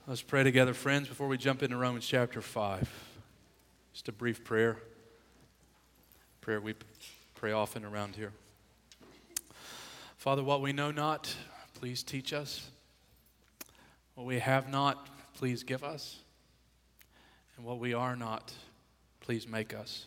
Let's pray together, friends, before we jump into Romans chapter 5. Just a brief prayer. Prayer we pray often around here. Father, what we know not, please teach us. What we have not, please give us. And what we are not, please make us.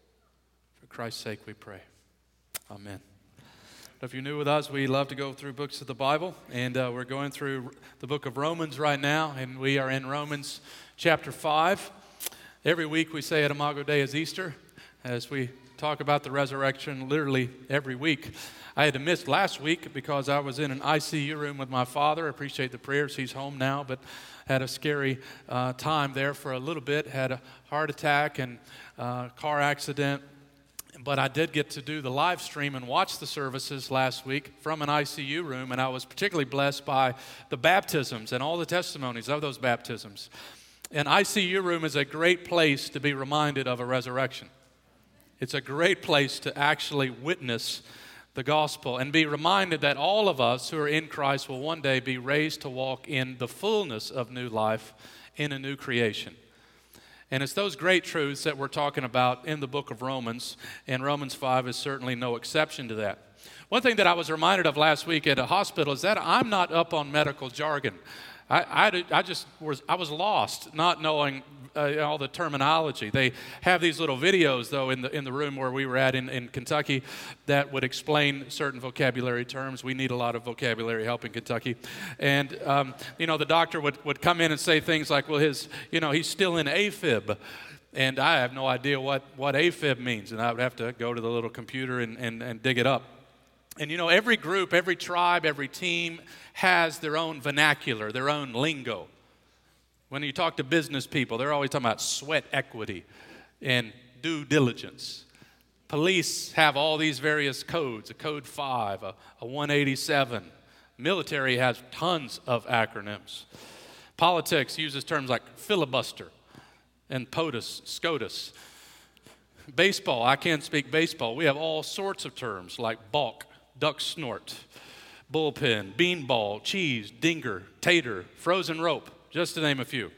For Christ's sake we pray. Amen. If you're new with us, we love to go through books of the Bible, and we're going through the book of Romans right now, and we are in Romans chapter 5. Every week we say at Imago Dei is Easter, as we talk about the resurrection literally every week. I had to miss last week because I was in an ICU room with my father. I appreciate the prayers. He's home now, but had a scary time there for a little bit. Had a heart attack and car accident. But I did get to do the live stream and watch the services last week from an ICU room, and I was particularly blessed by the baptisms and all the testimonies of those baptisms. An ICU room is a great place to be reminded of a resurrection. It's a great place to actually witness the gospel and be reminded that all of us who are in Christ will one day be raised to walk in the fullness of new life in a new creation. And it's those great truths that we're talking about in the book of Romans, and Romans 5 is certainly no exception to that. One thing that I was reminded of last week at a hospital is that I'm not up on medical jargon. I was lost, not knowing all the terminology. They have these little videos, though, in the room where we were at in Kentucky that would explain certain vocabulary terms. We need a lot of vocabulary help in Kentucky. And, the doctor would come in and say things like, well, he's still in AFib. And I have no idea what AFib means. And I would have to go to the little computer and dig it up. And every group, every tribe, every team has their own vernacular, their own lingo. When you talk to business people, they're always talking about sweat equity and due diligence. Police have all these various codes, a code 5, a 187. Military has tons of acronyms. Politics uses terms like filibuster and POTUS, SCOTUS. Baseball, I can't speak baseball. We have all sorts of terms like balk, duck snort, bullpen, beanball, cheese, dinger, tater, frozen rope, just to name a few.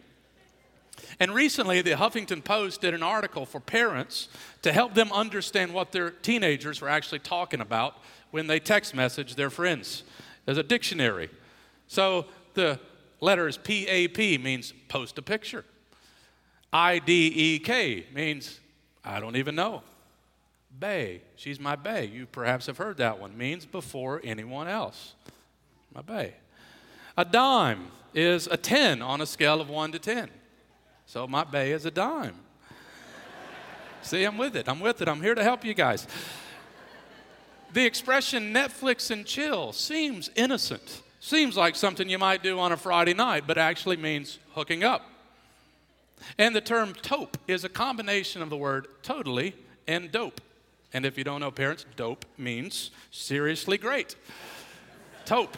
And recently, the Huffington Post did an article for parents to help them understand what their teenagers were actually talking about when they text message their friends. There's a dictionary. So the letters PAP means post a picture. IDEK means I don't even know. Bae, she's my bae. You perhaps have heard that one. Means before anyone else. My bae. A dime is a 10 on a scale of 1 to 10. So my bae is a dime. See, I'm with it. I'm here to help you guys. The expression Netflix and chill seems innocent. Seems like something you might do on a Friday night, but actually means hooking up. And the term tope is a combination of the word totally and dope. And if you don't know, parents, dope means seriously great. Tope.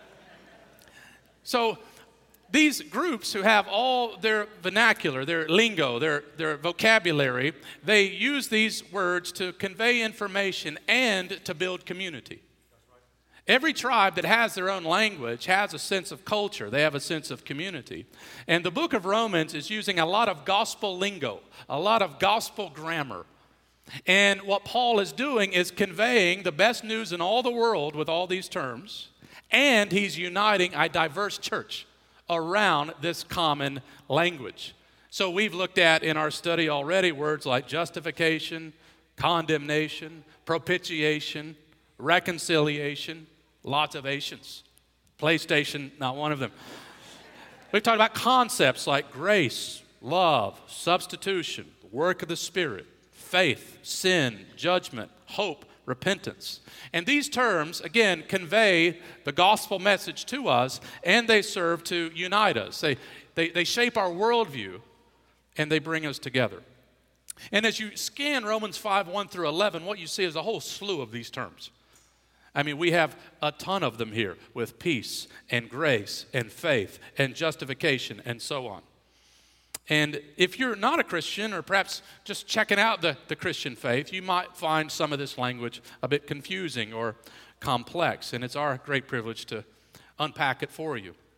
So these groups who have all their vernacular, their lingo, their vocabulary, they use these words to convey information and to build community. Every tribe that has their own language has a sense of culture. They have a sense of community. And the book of Romans is using a lot of gospel lingo, a lot of gospel grammar. And what Paul is doing is conveying the best news in all the world with all these terms, and he's uniting a diverse church around this common language. So we've looked at in our study already words like justification, condemnation, propitiation, reconciliation, lots of Asians. PlayStation, not one of them. We've talked about concepts like grace, love, substitution, work of the Spirit, faith, sin, judgment, hope, repentance. And these terms, again, convey the gospel message to us, and they serve to unite us. They shape our worldview, and they bring us together. And as you scan Romans 5, 1 through 11, what you see is a whole slew of these terms. I mean, we have a ton of them here with peace and grace and faith and justification and so on. And if you're not a Christian or perhaps just checking out the Christian faith, you might find some of this language a bit confusing or complex. And it's our great privilege to unpack it for you.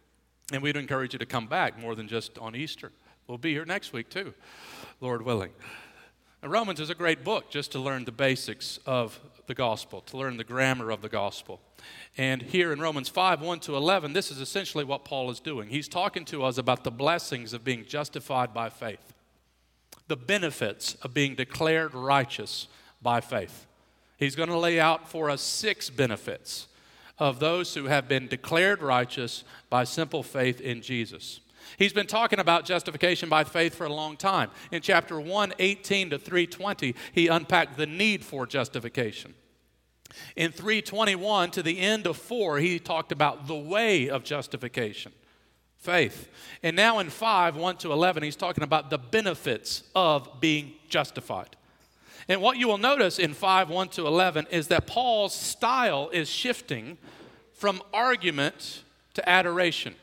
And we'd encourage you to come back more than just on Easter. We'll be here next week too, Lord willing. Now, Romans is a great book just to learn the basics of the gospel, to learn the grammar of the gospel. And here in Romans 5, 1-11, this is essentially what Paul is doing. He's talking to us about the blessings of being justified by faith, the benefits of being declared righteous by faith. He's going to lay out for us 6 benefits of those who have been declared righteous by simple faith in Jesus. He's been talking about justification by faith for a long time. In chapter 1, 18 to 3:20, he unpacked the need for justification. In 3:21 to the end of 4, he talked about the way of justification, faith. And now in 5, 1-11, he's talking about the benefits of being justified. And what you will notice in 5, 1-11 is that Paul's style is shifting from argument to adoration.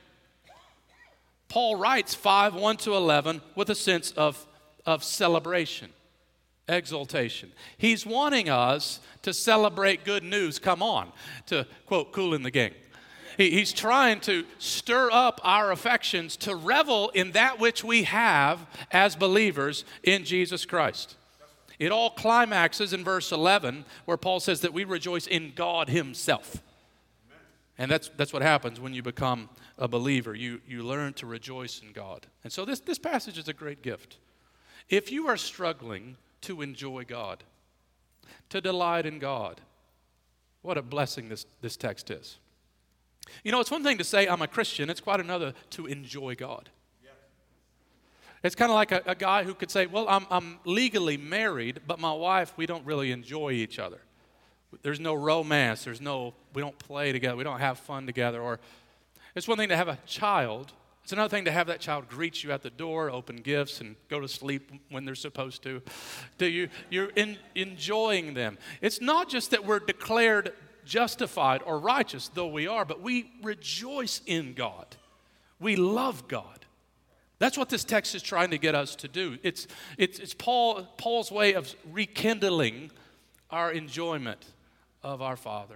Paul writes 5, 1-11 with a sense of celebration, exaltation. He's wanting us to celebrate good news, come on, to quote Kool and the Gang. He's trying to stir up our affections to revel in that which we have as believers in Jesus Christ. It all climaxes in verse 11 where Paul says that we rejoice in God himself. And that's what happens when you become a believer. You learn to rejoice in God. And so this passage is a great gift. If you are struggling to enjoy God, to delight in God, what a blessing this text is. You know, it's one thing to say I'm a Christian. It's quite another to enjoy God. It's kind of like a guy who could say, well, I'm legally married, but my wife, we don't really enjoy each other. There's no romance. We don't play together. We don't have fun together. Or it's one thing to have a child. It's another thing to have that child greet you at the door, open gifts, and go to sleep when they're supposed to. You're enjoying them. It's not just that we're declared justified or righteous, though we are, but we rejoice in God. We love God. That's what this text is trying to get us to do. It's Paul's way of rekindling our enjoyment of our Father,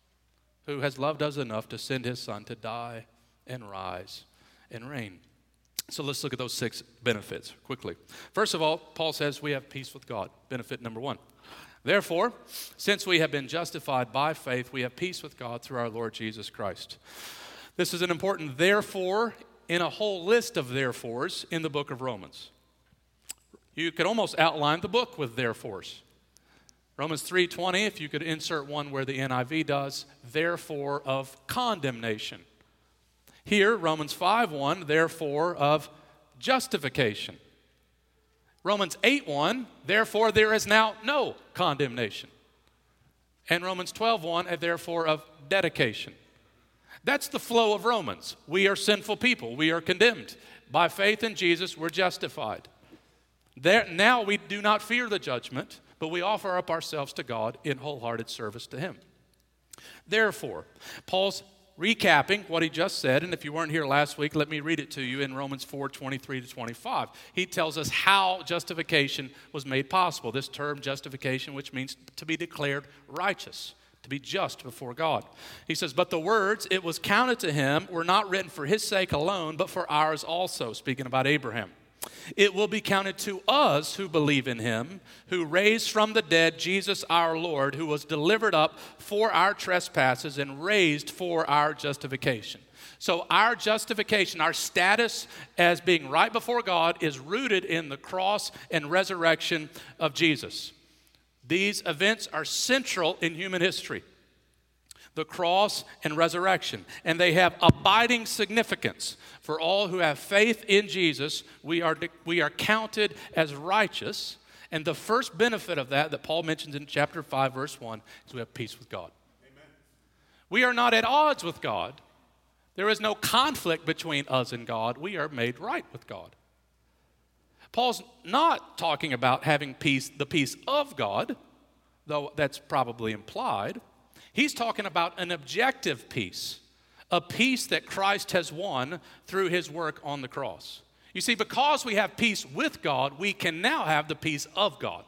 who has loved us enough to send his Son to die and rise and reign. So let's look at those 6 benefits quickly. First of all, Paul says we have peace with God. Benefit number 1. Therefore, since we have been justified by faith, we have peace with God through our Lord Jesus Christ. This is an important therefore in a whole list of therefores in the book of Romans. You could almost outline the book with therefores. Romans 3:20, if you could insert one where the NIV does, therefore of condemnation. Here, Romans 5:1, therefore of justification. Romans 8:1, therefore there is now no condemnation. And Romans 12:1, therefore of dedication. That's the flow of Romans. We are sinful people. We are condemned. By faith in Jesus, we're justified. Now we do not fear the judgment, but we offer up ourselves to God in wholehearted service to him. Therefore, Paul's recapping what he just said, and if you weren't here last week, let me read it to you in Romans 4:23-25. He tells us how justification was made possible. This term justification, which means to be declared righteous, to be just before God. He says, but the words, it was counted to him, were not written for his sake alone, but for ours also, speaking about Abraham. It will be counted to us who believe in him, who raised from the dead Jesus our Lord, who was delivered up for our trespasses and raised for our justification. So our justification, our status as being right before God is rooted in the cross and resurrection of Jesus. These events are central in human history, the cross and resurrection, and they have abiding significance. For all who have faith in Jesus, we are counted as righteous, and the first benefit of that Paul mentions in chapter 5, verse 1, is we have peace with God. Amen. We are not at odds with God. There is no conflict between us and God. We are made right with God. Paul's not talking about having peace, the peace of God, though that's probably implied. He's talking about an objective peace, a peace that Christ has won through his work on the cross. You see, because we have peace with God, we can now have the peace of God.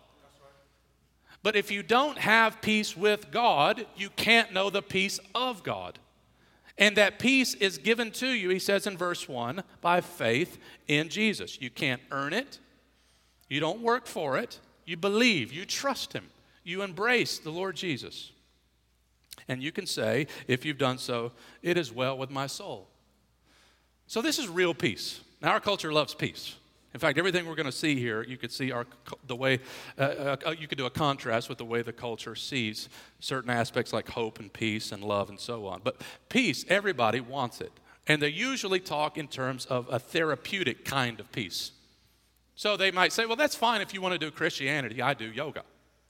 But if you don't have peace with God, you can't know the peace of God. And that peace is given to you, he says in verse 1, by faith in Jesus. You can't earn it. You don't work for it. You believe. You trust him. You embrace the Lord Jesus. And you can say, if you've done so, it is well with my soul. So this is real peace. Now, our culture loves peace. In fact, everything we're going to see here, you could see the way, you could do a contrast with the way the culture sees certain aspects like hope and peace and love and so on. But peace, everybody wants it. And they usually talk in terms of a therapeutic kind of peace. So they might say, well, that's fine if you want to do Christianity. I do yoga.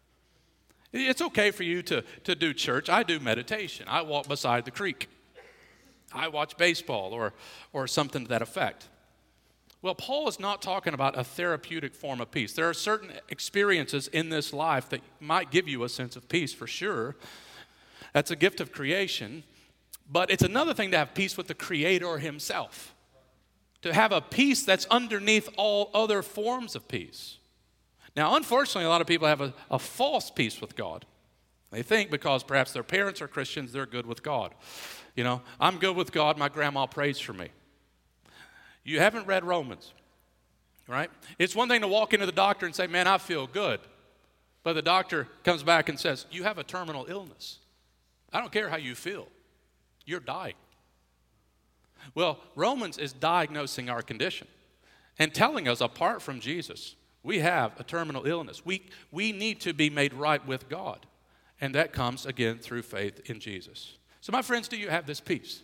It's okay for you to do church. I do meditation. I walk beside the creek. I watch baseball or something to that effect. Well, Paul is not talking about a therapeutic form of peace. There are certain experiences in this life that might give you a sense of peace for sure. That's a gift of creation. But it's another thing to have peace with the Creator himself. To have a peace that's underneath all other forms of peace. Now, unfortunately, a lot of people have a false peace with God. They think because perhaps their parents are Christians, they're good with God. You know, I'm good with God, my grandma prays for me. You haven't read Romans, right? It's one thing to walk into the doctor and say, man, I feel good. But the doctor comes back and says, you have a terminal illness. I don't care how you feel. You're dying. Well, Romans is diagnosing our condition and telling us apart from Jesus, we have a terminal illness. We need to be made right with God. And that comes, again, through faith in Jesus. So, my friends, do you have this peace?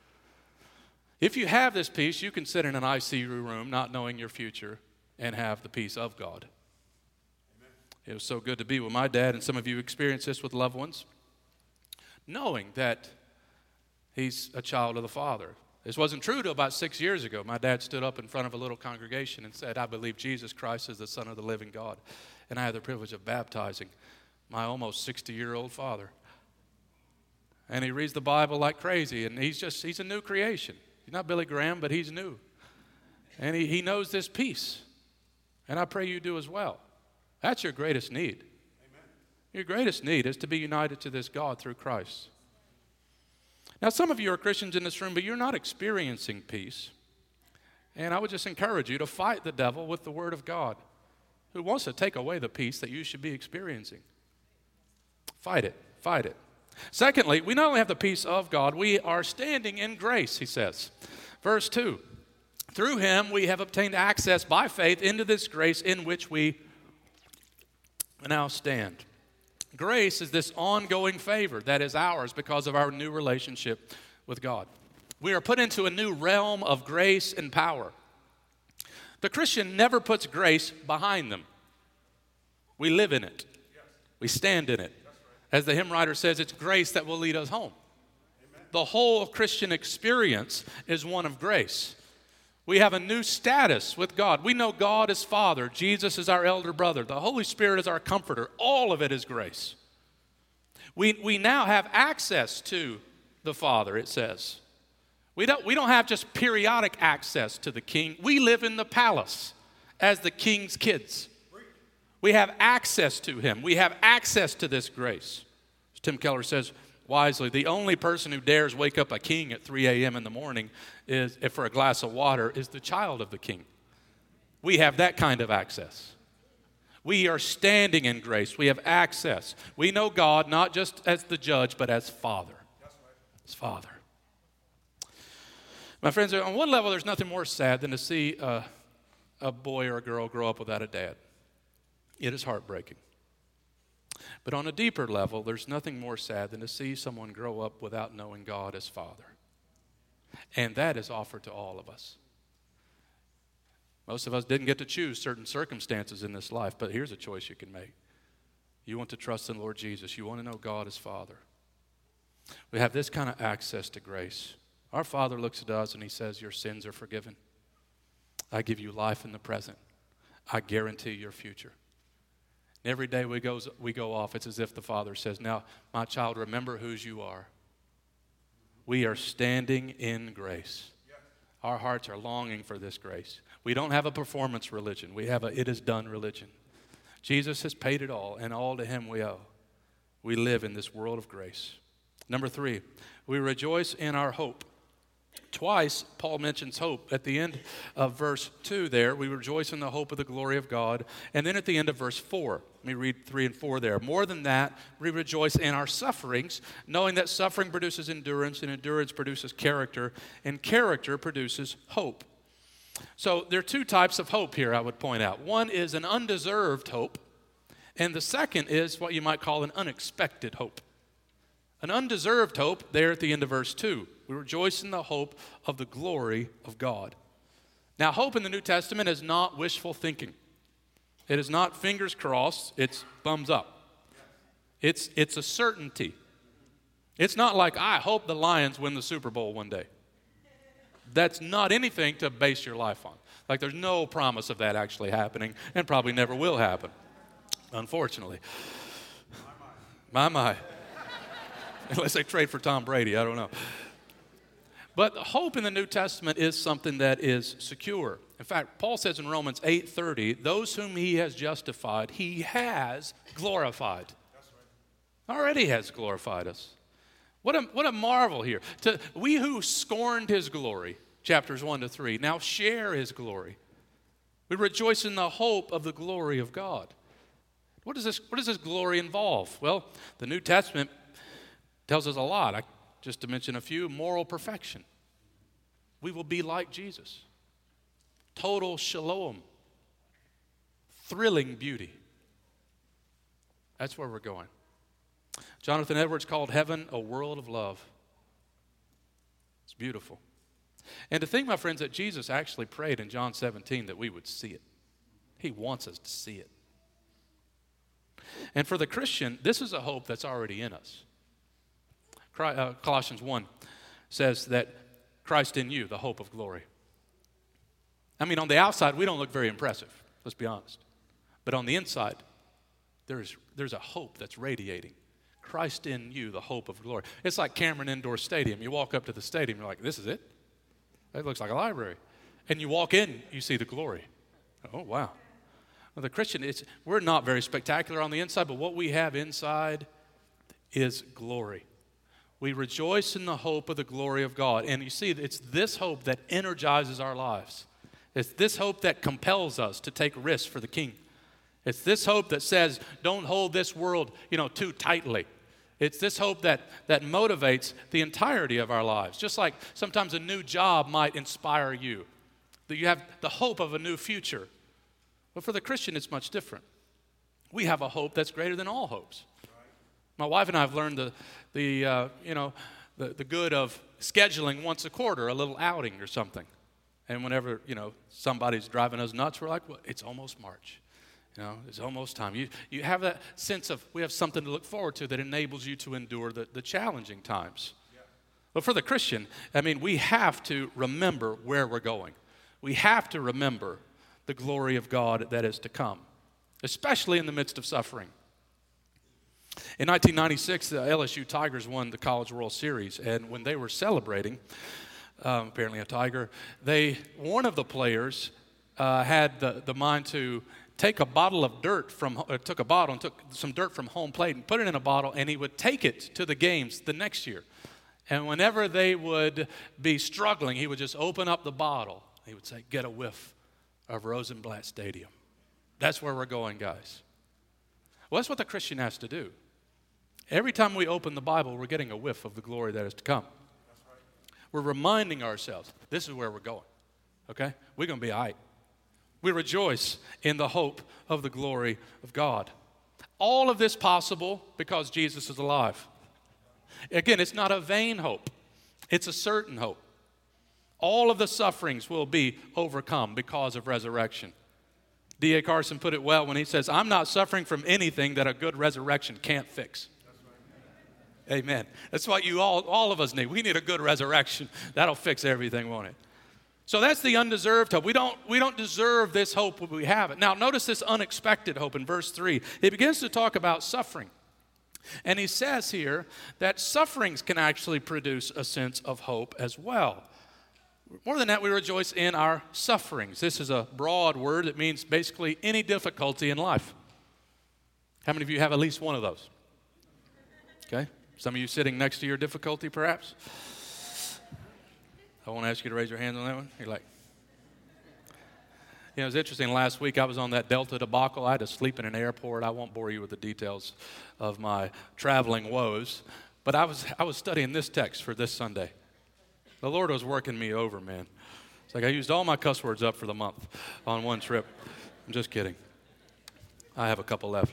If you have this peace, you can sit in an ICU room not knowing your future and have the peace of God. Amen. It was so good to be with my dad, and some of you experience this with loved ones, knowing that he's a child of the Father. This wasn't true till about 6 years ago. My dad stood up in front of a little congregation and said, I believe Jesus Christ is the Son of the living God. And I had the privilege of baptizing my almost 60-year-old father. And he reads the Bible like crazy, and he's a new creation. He's not Billy Graham, but he's new. And he knows this peace. And I pray you do as well. That's your greatest need. Amen. Your greatest need is to be united to this God through Christ. Now, some of you are Christians in this room, but you're not experiencing peace. And I would just encourage you to fight the devil with the Word of God, who wants to take away the peace that you should be experiencing. Fight it. Fight it. Secondly, we not only have the peace of God, we are standing in grace, he says. Verse 2, through him we have obtained access by faith into this grace in which we now stand. Grace is this ongoing favor that is ours because of our new relationship with God. We are put into a new realm of grace and power. The Christian never puts grace behind them. We live in it. We stand in it. As the hymn writer says, it's grace that will lead us home. Amen. The whole Christian experience is one of grace. We have a new status with God. We know God is Father. Jesus is our elder brother. The Holy Spirit is our comforter. All of it is grace. We now have access to the Father, it says. We don't have just periodic access to the King. We live in the palace as the King's kids. We have access to him. We have access to this grace. As Tim Keller says wisely, the only person who dares wake up a king at 3 a.m. in the morning for a glass of water is the child of the king. We have that kind of access. We are standing in grace. We have access. We know God not just as the judge, but as Father. As Father. My friends, on one level, there's nothing more sad than to see a boy or a girl grow up without a dad. It is heartbreaking. But on a deeper level, there's nothing more sad than to see someone grow up without knowing God as Father. And that is offered to all of us. Most of us didn't get to choose certain circumstances in this life, but here's a choice you can make. You want to trust in Lord Jesus. You want to know God as Father. We have this kind of access to grace. Our Father looks at us and he says, your sins are forgiven. I give you life in the present. I guarantee your future. Every day we go off, it's as if the Father says, now, my child, remember whose you are. We are standing in grace. Our hearts are longing for this grace. We don't have a performance religion. We have a it is done religion. Jesus has paid it all, and all to him we owe. We live in this world of grace. Number 3, we rejoice in our hope. Twice, Paul mentions hope. At the end of verse 2 there, we rejoice in the hope of the glory of God. And then at the end of verse 4, let me read 3 and 4 there. More than that, we rejoice in our sufferings, knowing that suffering produces endurance, and endurance produces character, and character produces hope. So there are 2 types of hope here I would point out. One is an undeserved hope, and the second is what you might call an unexpected hope. An undeserved hope there at the end of verse 2. We rejoice in the hope of the glory of God. Now, hope in the New Testament is not wishful thinking. It is not fingers crossed, it's thumbs up. It's a certainty. It's not like, I hope the Lions win the Super Bowl one day. That's not anything to base your life on. Like, there's no promise of that actually happening, and probably never will happen, unfortunately. My. Unless they trade for Tom Brady, I don't know. But hope in the New Testament is something that is secure. In fact, Paul says in Romans 8:30, those whom he has justified, he has glorified. That's right. Already has glorified us. What a marvel here. We who scorned his glory, chapters 1 to 3, now share his glory. We rejoice in the hope of the glory of God. What does this glory involve? Well, the New Testament tells us a lot. Just to mention a few, moral perfection. We will be like Jesus. Total shalom. Thrilling beauty. That's where we're going. Jonathan Edwards called heaven a world of love. It's beautiful. And to think, my friends, that Jesus actually prayed in John 17 that we would see it. He wants us to see it. And for the Christian, this is a hope that's already in us. Colossians 1 says that Christ in you, the hope of glory. I mean, on the outside, we don't look very impressive, let's be honest. But on the inside, there's a hope that's radiating. Christ in you, the hope of glory. It's like Cameron Indoor Stadium. You walk up to the stadium, you're like, this is it? It looks like a library. And you walk in, you see the glory. Oh, wow. Well, the Christian, we're not very spectacular on the inside, but what we have inside is glory. We rejoice in the hope of the glory of God. And you see, it's this hope that energizes our lives. It's this hope that compels us to take risks for the King. It's this hope that says, don't hold this world, too tightly. It's this hope that motivates the entirety of our lives. Just like sometimes a new job might inspire you. That you have the hope of a new future. But for the Christian, it's much different. We have a hope that's greater than all hopes. My wife and I have learned the good of scheduling once a quarter, a little outing or something. And whenever, somebody's driving us nuts, we're like, well, it's almost March. It's almost time. You have that sense of we have something to look forward to that enables you to endure the challenging times. Yeah. But for the Christian, we have to remember where we're going. We have to remember the glory of God that is to come, especially in the midst of suffering. In 1996, the LSU Tigers won the College World Series, and when they were celebrating, apparently a Tiger, one of the players had the mind to take a bottle of dirt took some dirt from home plate and put it in a bottle, and he would take it to the games the next year. And whenever they would be struggling, he would just open up the bottle. He would say, get a whiff of Rosenblatt Stadium. That's where we're going, guys. Well, that's what the Christian has to do. Every time we open the Bible, we're getting a whiff of the glory that is to come. That's right. We're reminding ourselves, this is where we're going, okay? We're going to be all right. We rejoice in the hope of the glory of God. All of this possible because Jesus is alive. Again, it's not a vain hope. It's a certain hope. All of the sufferings will be overcome because of resurrection. D.A. Carson put it well when he says, I'm not suffering from anything that a good resurrection can't fix. Amen. That's what all of us need. We need a good resurrection. That'll fix everything, won't it? So that's the undeserved hope. We don't deserve this hope when we have it. Now, notice this unexpected hope in verse 3. He begins to talk about suffering. And he says here that sufferings can actually produce a sense of hope as well. More than that, we rejoice in our sufferings. This is a broad word that means basically any difficulty in life. How many of you have at least one of those? Okay. Some of you sitting next to your difficulty, perhaps. I won't ask you to raise your hands on that one. You're like, it was interesting. Last week I was on that Delta debacle. I had to sleep in an airport. I won't bore you with the details of my traveling woes. But I was studying this text for this Sunday. The Lord was working me over, man. It's like I used all my cuss words up for the month on one trip. I'm just kidding. I have a couple left.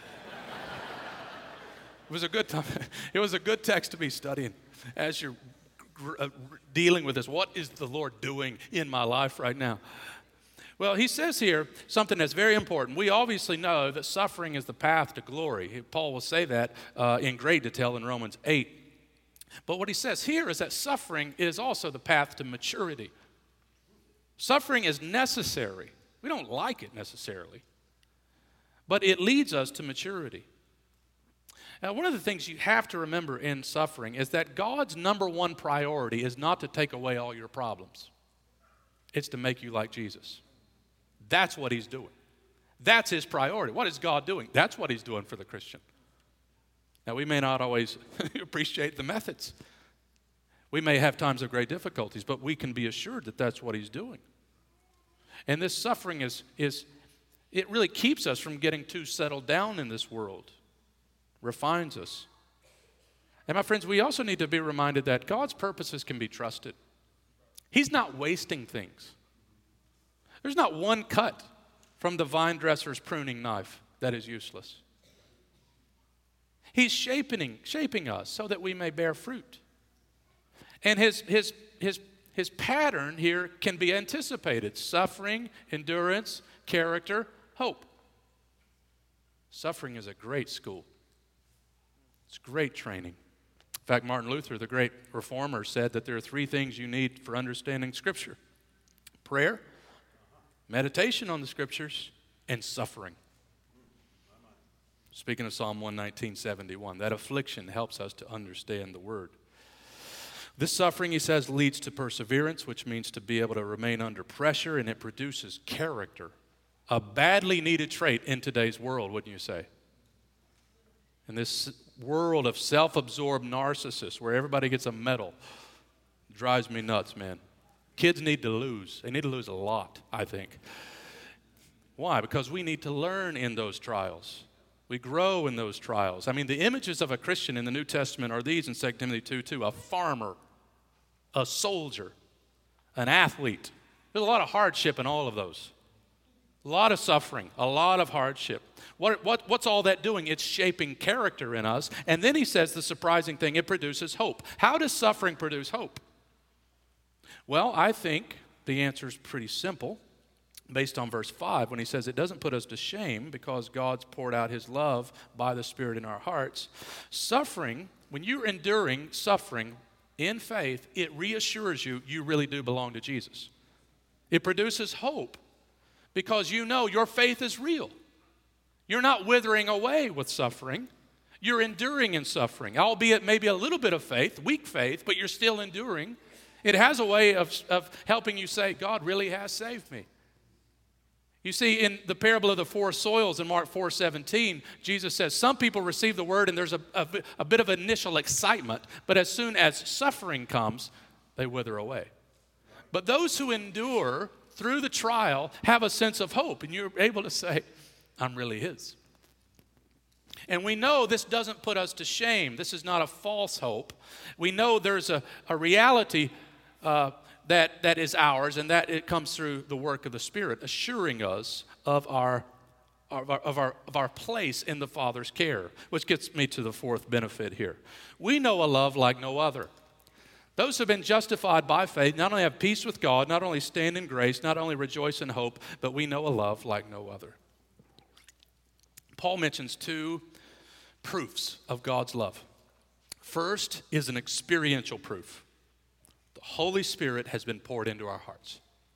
It was a good time. It was a good text to be studying as you're dealing with this. What is the Lord doing in my life right now? Well, he says here something that's very important. We obviously know that suffering is the path to glory. Paul will say that in great detail in Romans 8. But what he says here is that suffering is also the path to maturity. Suffering is necessary. We don't like it necessarily, but it leads us to maturity. Now, one of the things you have to remember in suffering is that God's number one priority is not to take away all your problems. It's to make you like Jesus. That's what he's doing. That's his priority. What is God doing? That's what he's doing for the Christian. Now, we may not always appreciate the methods. We may have times of great difficulties, but we can be assured that that's what he's doing. And this suffering it really keeps us from getting too settled down in this world. Refines us. And my friends, we also need to be reminded that God's purposes can be trusted. He's not wasting things. There's not one cut from the vine dresser's pruning knife that is useless. He's shaping us so that we may bear fruit. And his pattern here can be anticipated. Suffering, endurance, character, hope. Suffering is a great school. It's great training. In fact, Martin Luther, the great reformer, said that there are three things you need for understanding Scripture: prayer, meditation on the Scriptures, and suffering. Speaking of Psalm 119:71, that affliction helps us to understand the Word. This suffering, he says, leads to perseverance, which means to be able to remain under pressure, and it produces character, a badly needed trait in today's world, wouldn't you say? In this world of self-absorbed narcissists where everybody gets a medal, it drives me nuts, man. Kids need to lose. They need to lose a lot, I think. Why? Because we need to learn in those trials. We grow in those trials. I mean, the images of a Christian in the New Testament are these in 2 Timothy 2:2, a farmer, a soldier, an athlete. There's a lot of hardship in all of those. A lot of suffering, a lot of hardship. What's all that doing? It's shaping character in us. And then he says the surprising thing, it produces hope. How does suffering produce hope? Well, I think the answer is pretty simple based on verse 5 when he says it doesn't put us to shame because God's poured out his love by the Spirit in our hearts. Suffering, when you're enduring suffering in faith, it reassures you really do belong to Jesus. It produces hope because you know your faith is real. You're not withering away with suffering. You're enduring in suffering, albeit maybe a little bit of faith, weak faith, but you're still enduring. It has a way of helping you say, God really has saved me. You see, in the parable of the four soils in Mark 4:17, Jesus says some people receive the word and there's a bit of initial excitement, but as soon as suffering comes, they wither away. But those who endure through the trial have a sense of hope, and you're able to say, I'm really his. And we know this doesn't put us to shame. This is not a false hope. We know there's a reality that is ours, and that it comes through the work of the Spirit, assuring us of our place in the Father's care, which gets me to the fourth benefit here. We know a love like no other. Those who have been justified by faith not only have peace with God, not only stand in grace, not only rejoice in hope, but we know a love like no other. Paul mentions two proofs of God's love. First is an experiential proof. The Holy Spirit has been poured into our hearts.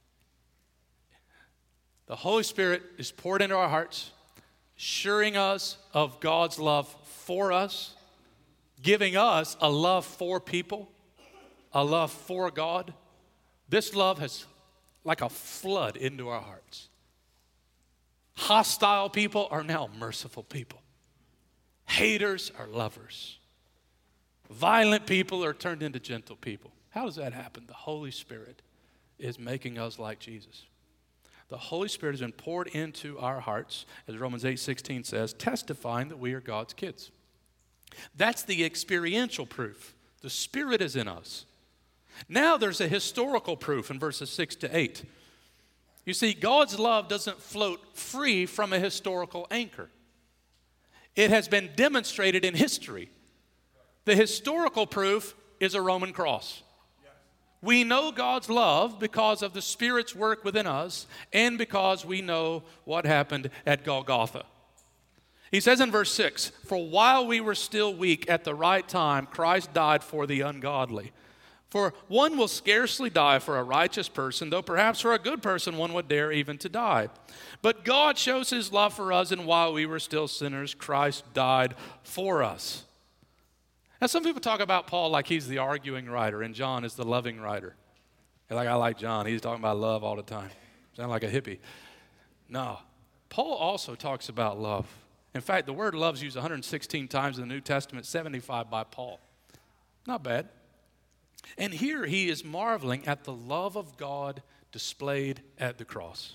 The Holy Spirit is poured into our hearts, assuring us of God's love for us, giving us a love for people, a love for God. This love has like a flood into our hearts. Hostile people are now merciful people. Haters are lovers. Violent people are turned into gentle people. How does that happen? The Holy Spirit is making us like Jesus. The Holy Spirit has been poured into our hearts, as Romans 8:16 says, testifying that we are God's kids. That's the experiential proof. The Spirit is in us. Now there's a historical proof in verses 6 to 8. You see, God's love doesn't float free from a historical anchor. It has been demonstrated in history. The historical proof is a Roman cross. We know God's love because of the Spirit's work within us and because we know what happened at Golgotha. He says in verse 6, "For while we were still weak, at the right time, Christ died for the ungodly. For one will scarcely die for a righteous person, though perhaps for a good person one would dare even to die. But God shows his love for us, and while we were still sinners, Christ died for us." Now, some people talk about Paul like he's the arguing writer, and John is the loving writer. They're like, I like John. He's talking about love all the time. Sound like a hippie. No. Paul also talks about love. In fact, the word love is used 116 times in the New Testament, 75 by Paul. Not bad. And here he is marveling at the love of God displayed at the cross.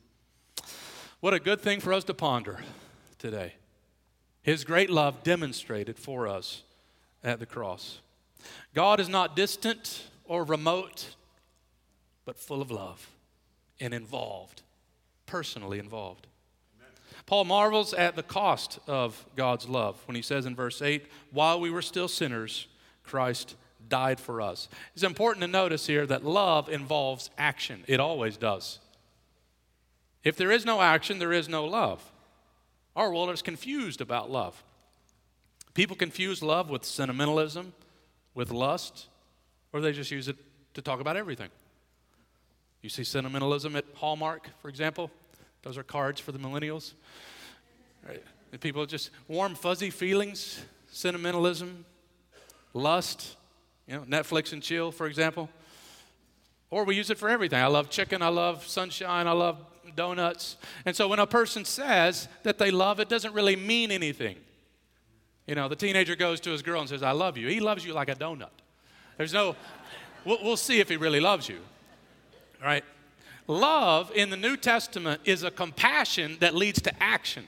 What a good thing for us to ponder today. His great love demonstrated for us at the cross. God is not distant or remote, but full of love and involved, personally involved. Amen. Paul marvels at the cost of God's love when he says in verse 8, "While we were still sinners, Christ died for us." It's important to notice here that love involves action. It always does. If there is no action, there is no love. Our world is confused about love. People confuse love with sentimentalism, with lust, or they just use it to talk about everything. You see sentimentalism at Hallmark, for example. Those are cards for the millennials. Right? And people just warm, fuzzy feelings, sentimentalism, lust, Netflix and chill, for example. Or we use it for everything. I love chicken, I love sunshine, I love donuts. And so when a person says that they love, it doesn't really mean anything. The teenager goes to his girl and says, "I love you." He loves you like a donut. There's no, we'll see if he really loves you, right? Love in the New Testament is a compassion that leads to action.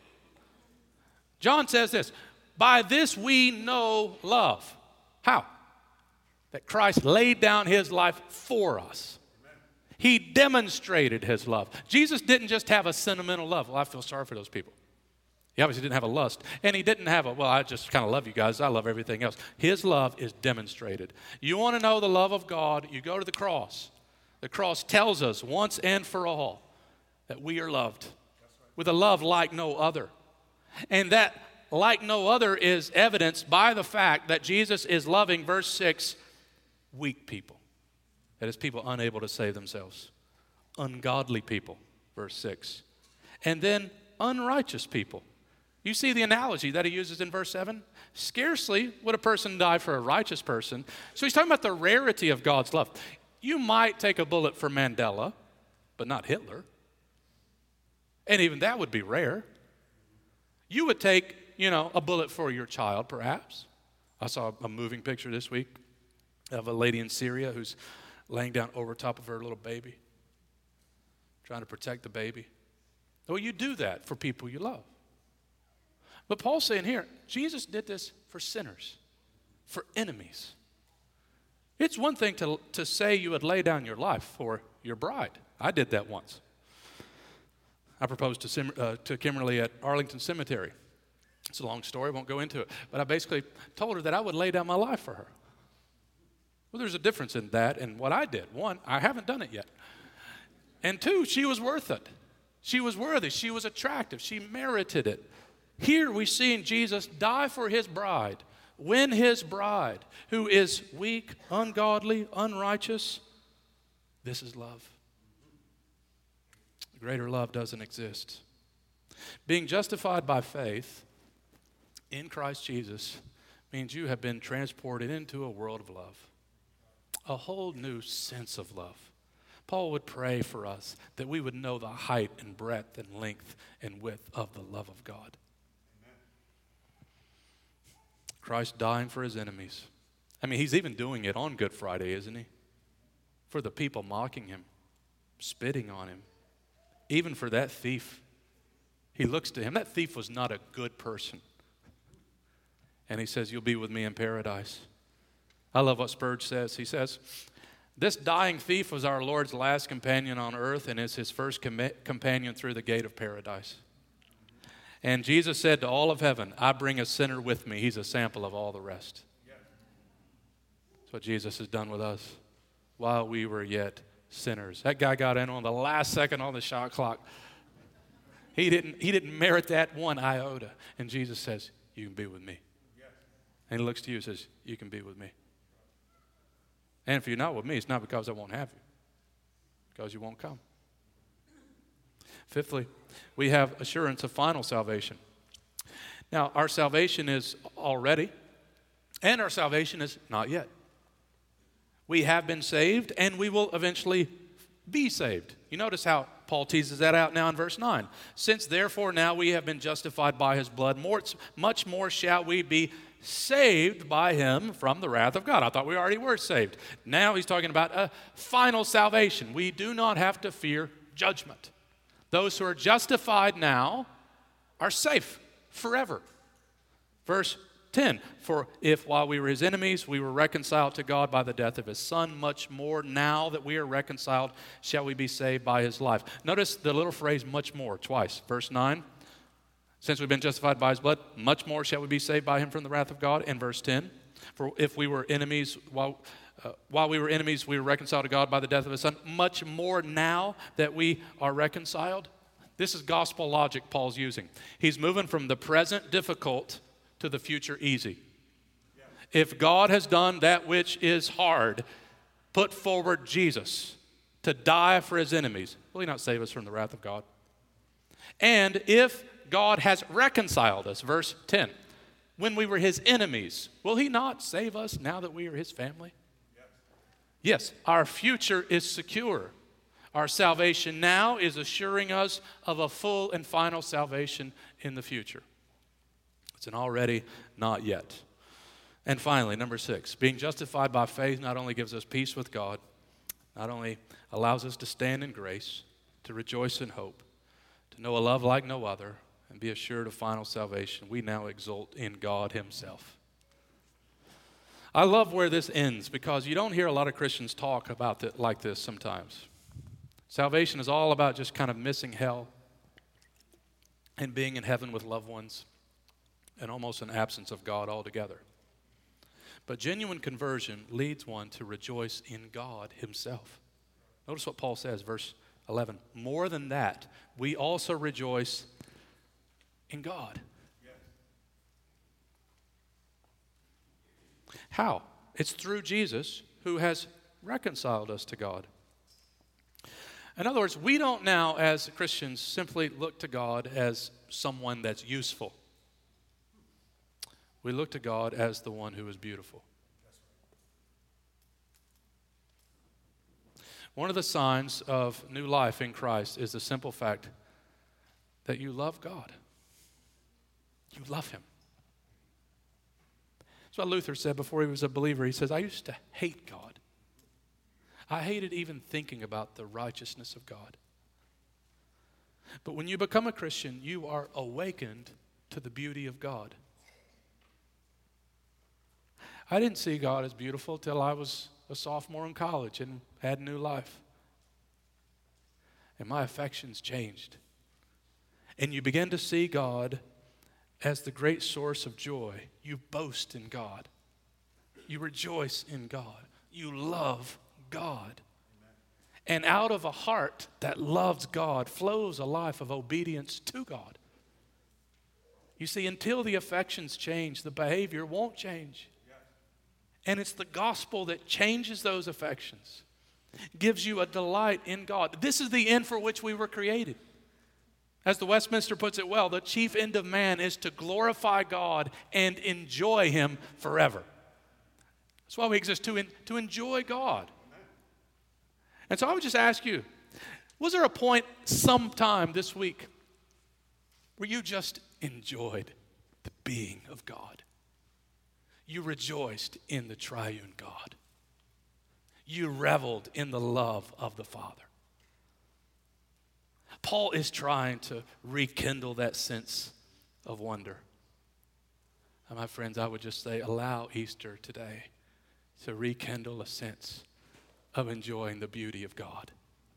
John says this, "By this we know love." How? That Christ laid down his life for us. He demonstrated his love. Jesus didn't just have a sentimental love. Well, I feel sorry for those people. He obviously didn't have a lust. And he didn't have I just kind of love you guys. I love everything else. His love is demonstrated. You want to know the love of God, you go to the cross. The cross tells us once and for all that we are loved with a love like no other. And that like no other is evidenced by the fact that Jesus is loving, verse 6, weak people. That is, people unable to save themselves. Ungodly people, verse 6. And then unrighteous people. You see the analogy that he uses in verse 7? Scarcely would a person die for a righteous person. So he's talking about the rarity of God's love. You might take a bullet for Mandela, but not Hitler. And even that would be rare. You would take, a bullet for your child, perhaps. I saw a moving picture this week of a lady in Syria who's laying down over top of her little baby, trying to protect the baby. Well, you do that for people you love. But Paul's saying here, Jesus did this for sinners, for enemies. It's one thing to say you would lay down your life for your bride. I did that once. I proposed to Kimberly at Arlington Cemetery. It's a long story, I won't go into it. But I basically told her that I would lay down my life for her. Well, there's a difference in that and what I did. One, I haven't done it yet. And two, she was worth it. She was worthy. She was attractive. She merited it. Here we see in Jesus die for his bride, win his bride, who is weak, ungodly, unrighteous. This is love. Greater love doesn't exist. Being justified by faith in Christ Jesus means you have been transported into a world of love, a whole new sense of love. Paul would pray for us that we would know the height and breadth and length and width of the love of God. Amen. Christ dying for his enemies. I mean, he's even doing it on Good Friday, isn't he? For the people mocking him, spitting on him. Even for that thief. He looks to him. That thief was not a good person. And he says, you'll be with me in paradise. I love what Spurgeon says. He says, this dying thief was our Lord's last companion on earth and is his first companion through the gate of paradise. And Jesus said to all of heaven, I bring a sinner with me. He's a sample of all the rest. That's what Jesus has done with us while we were yet sinners. That guy got in on the last second on the shot clock. He didn't merit that one iota. And Jesus says, you can be with me. And he looks to you and says, you can be with me. And if you're not with me, it's not because I won't have you. Because you won't come. Fifthly, we have assurance of final salvation. Now, our salvation is already, and our salvation is not yet. We have been saved, and we will eventually be saved. You notice how Paul teases that out now in verse 9. Since therefore now we have been justified by his blood, much more shall we be saved by him from the wrath of God. I thought we already were saved. Now he's talking about a final salvation. We do not have to fear judgment. Those who are justified now are safe forever. Verse 10, for if while we were his enemies, we were reconciled to God by the death of his son, much more now that we are reconciled, shall we be saved by his life. Notice the little phrase, much more, twice. Verse 9, since we've been justified by his blood, much more shall we be saved by him from the wrath of God. And verse 10, for if we were enemies, while we were enemies, we were reconciled to God by the death of his son, much more now that we are reconciled. This is gospel logic Paul's using. He's moving from the present difficult to the future easy. If God has done that which is hard, put forward Jesus to die for his enemies, will he not save us from the wrath of God? And if God has reconciled us, verse 10, when we were his enemies, will he not save us now that we are his family? Yes, our future is secure. Our salvation now is assuring us of a full and final salvation in the future. It's an already, not yet. And finally, number 6, being justified by faith not only gives us peace with God, not only allows us to stand in grace, to rejoice in hope, to know a love like no other, and be assured of final salvation, we now exult in God himself. I love where this ends because you don't hear a lot of Christians talk about it like this sometimes. Salvation is all about just kind of missing hell and being in heaven with loved ones and almost an absence of God altogether. But genuine conversion leads one to rejoice in God himself. Notice what Paul says, verse 11. More than that, we also rejoice in God. How? It's through Jesus who has reconciled us to God. In other words, we don't now as Christians simply look to God as someone that's useful. We look to God as the one who is beautiful. One of the signs of new life in Christ is the simple fact that you love God. You love him. That's what Luther said before he was a believer. He says, I used to hate God. I hated even thinking about the righteousness of God. But when you become a Christian, you are awakened to the beauty of God. I didn't see God as beautiful till I was a sophomore in college and had a new life. And my affections changed. And you begin to see God as the great source of joy. You boast in God. You rejoice in God. You love God. And out of a heart that loves God flows a life of obedience to God. You see, until the affections change, the behavior won't change. And it's the gospel that changes those affections, gives you a delight in God. This is the end for which we were created. As the Westminster puts it well, the chief end of man is to glorify God and enjoy him forever. That's why we exist, to enjoy God. And so I would just ask you, was there a point sometime this week where you just enjoyed the being of God? You rejoiced in the triune God. You reveled in the love of the Father. Paul is trying to rekindle that sense of wonder. And my friends, I would just say, allow Easter today to rekindle a sense of enjoying the beauty of God.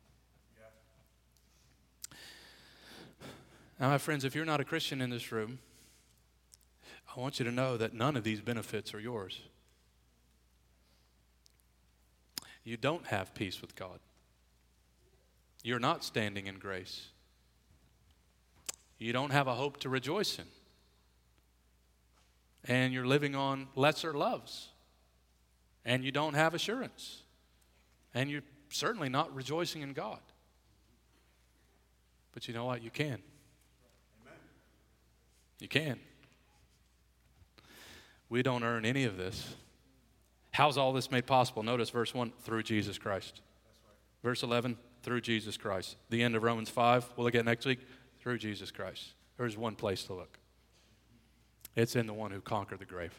Now, my friends, if you're not a Christian in this room, I want you to know that none of these benefits are yours. You don't have peace with God. You're not standing in grace. You don't have a hope to rejoice in. And you're living on lesser loves. And you don't have assurance. And you're certainly not rejoicing in God. But you know what? You can. Amen. You can. We don't earn any of this. How's all this made possible? Notice verse 1, through Jesus Christ. Right. Verse 11, through Jesus Christ. The end of Romans 5, we'll look at next week, through Jesus Christ. There's one place to look. It's in the one who conquered the grave.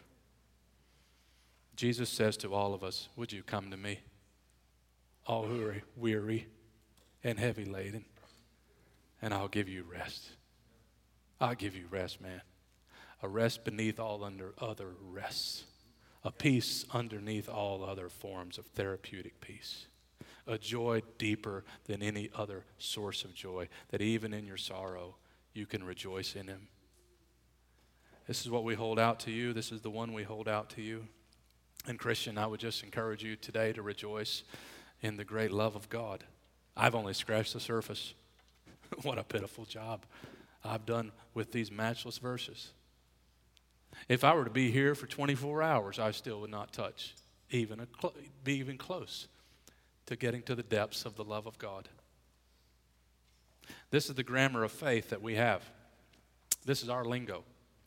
Jesus says to all of us, would you come to me, all who are weary and heavy laden, and I'll give you rest. I'll give you rest, man. A rest beneath all other rests. A peace underneath all other forms of therapeutic peace. A joy deeper than any other source of joy, that even in your sorrow, you can rejoice in him. This is what we hold out to you. This is the one we hold out to you. And Christian, I would just encourage you today to rejoice in the great love of God. I've only scratched the surface. What a pitiful job I've done with these matchless verses. If I were to be here for 24 hours, I still would not touch, be even close to getting to the depths of the love of God. This is the grammar of faith that we have. This is our lingo.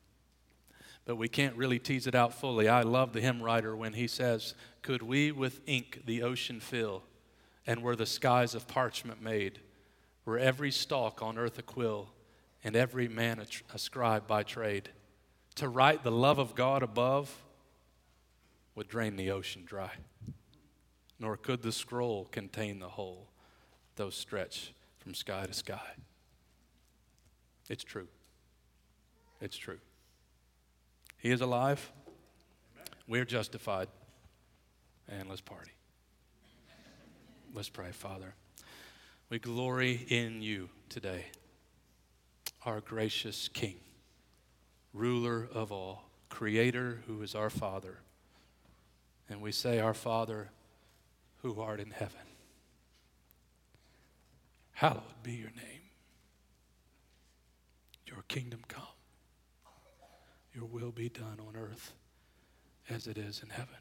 But we can't really tease it out fully. I love the hymn writer when he says, could we with ink the ocean fill, and were the skies of parchment made, were every stalk on earth a quill, and every man a scribe by trade, to write the love of God above would drain the ocean dry, nor could the scroll contain the whole, though stretched from sky to sky. It's true. It's true. He is alive. Amen. We're justified. And let's party. Let's pray, Father. We glory in you today, our gracious King, ruler of all, creator who is our Father. And we say, our Father who art in heaven, hallowed be your name. Your kingdom come. Your will be done on earth as it is in heaven.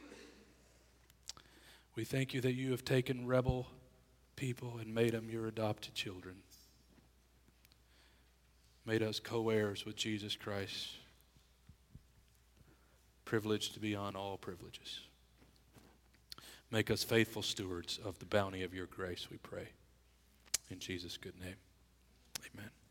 We thank you that you have taken rebel people and made them your adopted children. Made us co-heirs with Jesus Christ. Privileged beyond all privileges. Make us faithful stewards of the bounty of your grace, we pray. In Jesus' good name, amen.